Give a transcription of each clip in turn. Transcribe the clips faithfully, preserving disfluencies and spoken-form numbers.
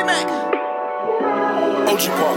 T-Mac. O G Park.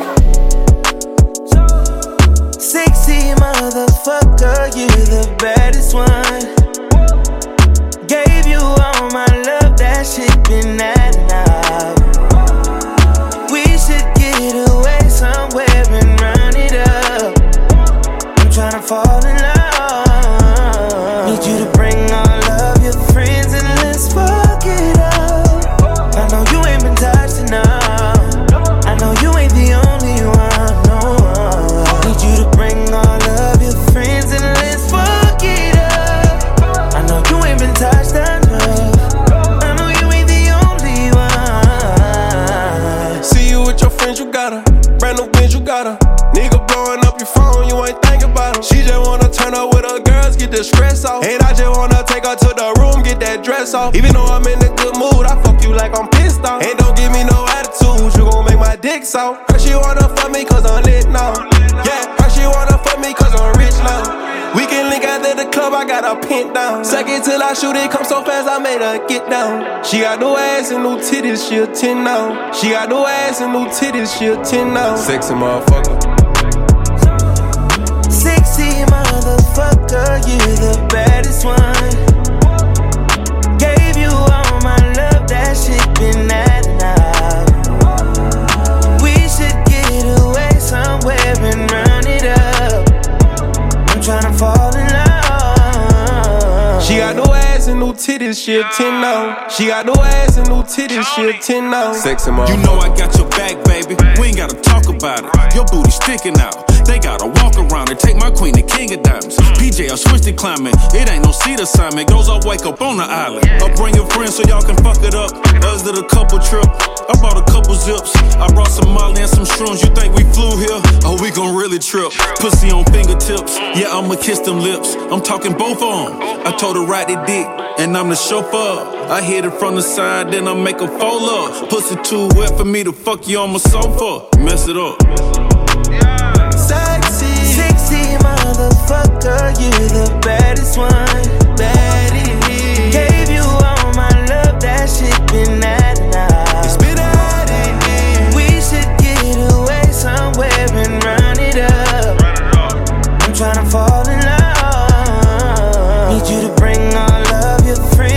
Sexy motherfucker, you the baddest one. Gave you all my love, that shit been that enough. We should get away somewhere and run it up. I'm tryna fall in love. Need you to bring all of your friends and let's fuck it up. I know you ain't been touched enough. I know you ain't the only one, no. Need you to bring all of your friends and let's fuck it up. I know you ain't been touched enough. I know you ain't the only one. See you with your friends, you got her. Brand new bitch, you got her. Nigga blowing up your phone, you ain't thinking about her. She just wanna turn up with her girls, get the stress off. And I just wanna take her to the room, get that dress off. Even though I'm in a good mood, I fuck you like I'm pissed off. And don't give me no attitude, you gon' make my dick soft. Her she wanna fuck me cause I'm lit now. Yeah, her she wanna fuck me cause I'm rich now. We can link after the club, I got her pinned down. Suck it till I shoot it, come so fast, I made her get down. She got no ass and no titties, she a ten now. She got no ass and no titties, she a ten now. Sexy motherfucker. Sexy motherfucker, you the baddest one. Gave you all my love, that shit been that enough. We should get away somewhere and run it up. I'm tryna fall in love. She got no ass and no titties, she a ten now. She got no ass and no titties, she a ten now. Sexy motherfucker. You know I got your back, baby. We ain't gotta talk about it. Your booty sticking out. They gotta walk around and take my queen to King of Diamonds. P J, I switched the climate. It ain't no seat assignment. Goes up, wake up on the island. I'll bring your friends so y'all can fuck it up. Us did a couple trip. I bought a couple zips. I brought some Molly and some shrooms. You think we flew here? Oh, we gon' really trip. Pussy on fingertips. Yeah, I'ma kiss them lips. I'm talking both of them. I told her ride the dick, and I'm the chauffeur. I hit it from the side, then I make a fold up. Pussy too wet for me to fuck you on my sofa. Mess it up. Sexy, sexy motherfucker, you the baddest one. Baddie. Gave you all my love, that shit been that enough. It's been that enough. We should get away somewhere and run it up. I'm tryna fall in love. Need you to bring all of your friends.